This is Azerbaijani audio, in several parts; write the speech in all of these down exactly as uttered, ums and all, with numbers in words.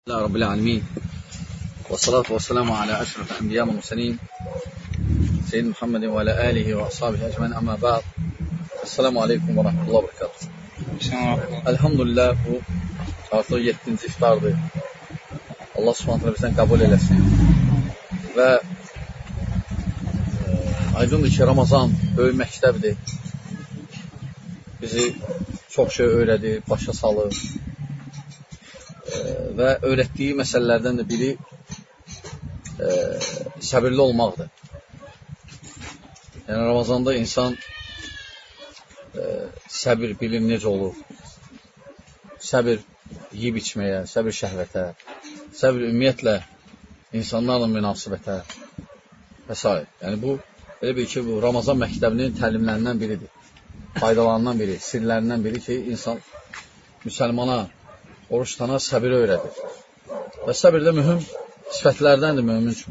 الله رب العالمين والصلاة والسلام على أشرف الأنبياء والمرسلين سيدنا محمد وعلى آله وأصحابه أجمعين أما بعد. Esselamu Aleyküm ve Rahmetullah ve Berekatuhu. Elhamdülillah, bu artıq yeddinci iftardır. Allah Subhanahu bizdən qəbul eləsin. Və e, aydındır ki, Ramazan böyük məktəbdir. Bizi çox şey öyrədir, başa salır. E, və öyrətdiyi məsələlərdən də biri e, səbirli olmaqdır. Yəni, Ramazanda insan e, səbir bilir necə olur. Səbir yiyib içməyə, səbir şəhvətə, səbir ümumiyyətlə insanlarla münasibətə və s. Yəni, bu, elə bir ki, bu Ramazan məktəbinin təlimlərindən biridir. Faydalarından biri, sirlərindən biri ki, insan müsəlmana, oruç tutana səbir öyrədir. Və səbir də mühüm sifətlərdəndir mömin üçün.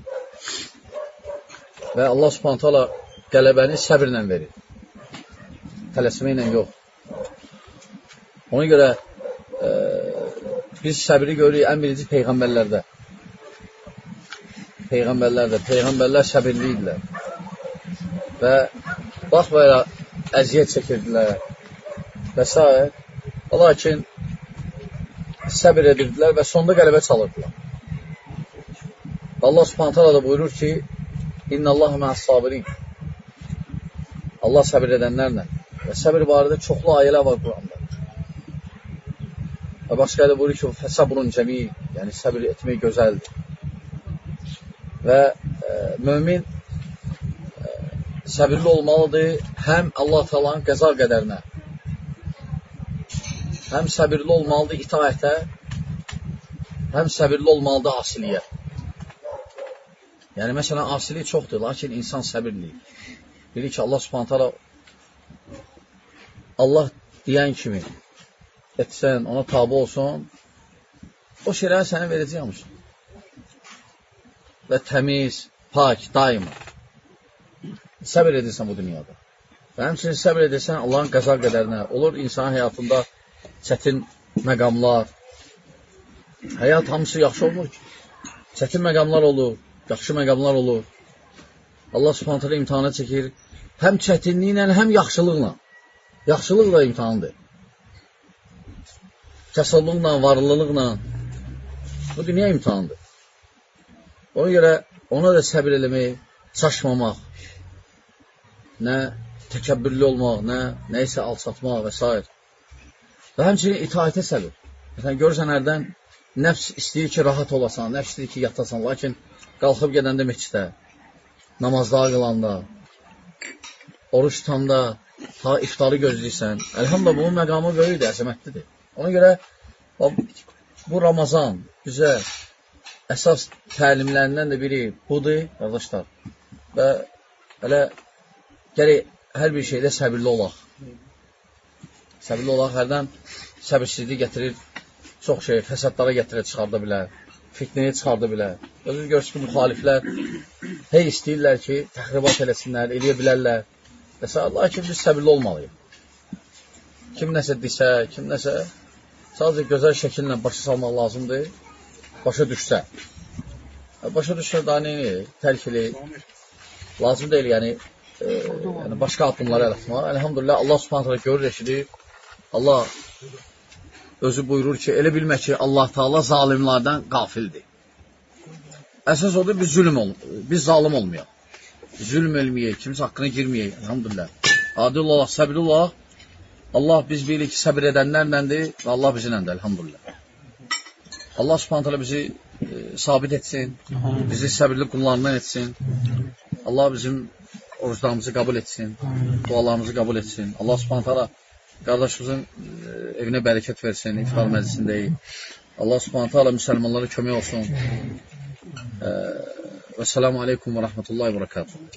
Və Allah Subhanahu taala qələbəni səbirlə verir. Tələsməklə yox. Ona görə e, biz səbiri görürük ən birinci peyğəmbərlərdə. Peyğəmbərlərdə. Peyğəmbərlər səbirli idilər. Və baxmayaraq əziyyət çəkirdilər və s. Lakin səbir edirdilər və sonda qələbə çalırdılar. Allah Subhanahu taala da buyurur ki, İnnəllaha mə'as-sabirin. Allah səbir edənlərlə. Və səbir barədə çoxlu ayələr var Quranda. Və başqa da buyurur ki, fəsabrun cəmil, yəni səbir etmək gözəldir. Və e, mömin e, səbirli olmalıdır həm Allah Taala'nın qəza qədərinə, həm səbirli olmalıdır itaətə, həm səbirli olmalıdır asiliyə. Yəni, məsələn, asilik çoxdur, lakin insan səbirli. Bilir ki, Allah Subhanahu taala Allah deyən kimi etsən, ona tabi olsun, o şeyləri sənə verəcəkmişsin. Və təmiz, pak, daima. Səbir edirsən bu dünyada. Və həmçinin səbir edirsən Allahın qəza qədərinə. Olur insan həyatında çətin məqamlar. Həyat hamısı yaxşı olmur ki. Çətin məqamlar olur, yaxşı məqamlar olur. Allah Subhanahu taala imtihana çəkir. Həm çətinliklə, həm yaxşılıqla. Yaxşılıq da imtihandır. Kəsallıqla, varlılıqla. Bu dünya imtihandır. Ona görə ona da səbir eləmək, çaşmamaq, nə təkəbbürlü olmaq, nə nəysə alçatmaq və s. Və həmçinin itaətə səbir. Məsələn, görürsən, hərdən nəfs istəyir ki, rahat olasan, nəfs istəyir ki, yatasan, lakin qalxıb gedəndə məscidə, namazda qılanda, oruç tutanda, ta iftarı gözləyirsən. Elhamdülillah, bunun məqamı böyükdür, əzəmətlidir. Ona görə bu Ramazan bizə əsas təlimlərindən də biri budur, qardaşlar. Və elə gərək hər bir şeydə səbirli olaq. Səbirli olaq, hərdən səbirsizlik gətirir, çox şey, fəsadlara gətirər, çıxarda bilər, fitnəyə çıxarda bilər. Özünüz görürsünüz ki, müxaliflər hey istəyirlər ki, təxribat eləsinlər, eləyə bilərlər. Lakin biz səbirli olmalıyıq. Kim nəsə desə, kim nəsə, sadəcə gözəl şəkillə başa salmaq lazımdır, başa düşsə. Başa düşsə, daha neyini, tərkili, lazım deyil, yəni, e, yəni başqa addımları əl atmaq. Elhamdülillah, Allah Subhanahu taala görür, eşidir. Allah özü buyurur ki, elə bilmək ki, Allah Taala zalimlərdən qafildir. Əsas odur, biz zülm ol, biz zalim olmayaq. Zülm elməyək, kimsə haqqına girməyək, elhamdülillah. Adil olaq, səbirli olaq. Allah biz bilir ki, səbir edənlərləndir və Allah bizimləndir, elhamdülillah. Allah Subhanahu taala bizi e, sabit etsin, bizi səbirli qullarından etsin. Allah bizim oruclarımızı qəbul etsin, dualarımızı qəbul etsin. Allah Subhanahu taala qardaşımızın e, evinə bərəkət versin, iftar məclisindəyik. Allah Subhanahu taala müsəlmanlara kömək olsun. E, Esselamu Aleyküm ve Rahmetullahi ve Berekatuhu.